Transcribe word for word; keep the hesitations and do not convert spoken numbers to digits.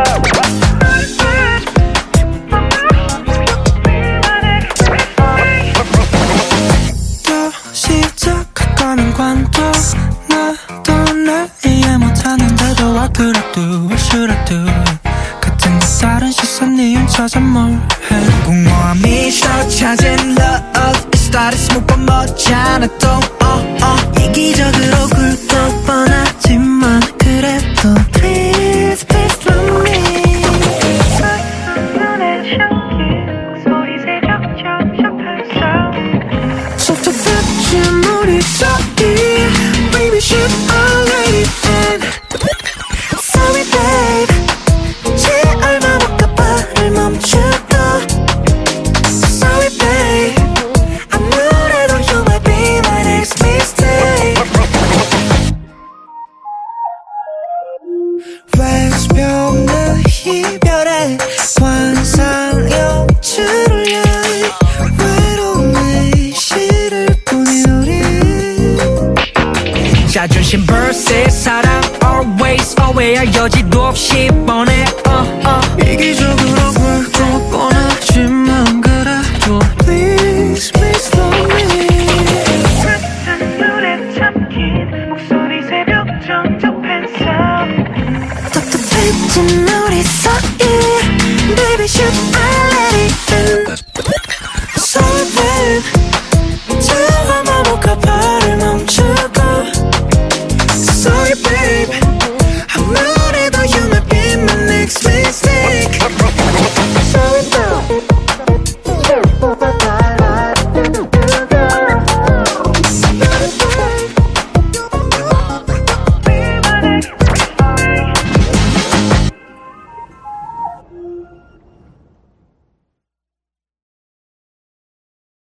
또 시작할 거면 관둬. 나도 날 이해 못하는데도 What could I do? What should I do? 같은 듯 다른 시선 이윤 찾아 뭘 해. 공허함이 서 찾은 love started smooth but 멋잖아 또 oh, oh. 이기적으로 굴도 뻔하지만 그래도 Please please love me. 눈에 잠긴 목소리 새벽 적적한 sound. 속닥친 우리 사이 Baby should already end. Sorry babe 제 얼마 못 가봐를 멈추고. Sorry babe 아무래도 you might be my next mistake. 외스병의 이별에 환상 연출을 해. 외로움의 시를 보낸 우리. 자존심 vs 사랑 always always 여지도 없이 뻔해 uh, uh. 이기적으로 굴고 뻔하지만 그래도 Please please love me. 같은 눈에 잠긴 목소리 새벽 적적한 sound. 답답해진 우리 사이 Baby should I let it end. Sorry babe 제 얼마 못 가봐를 멈추고. Sorry babe 아무래도 you might be my next mistake.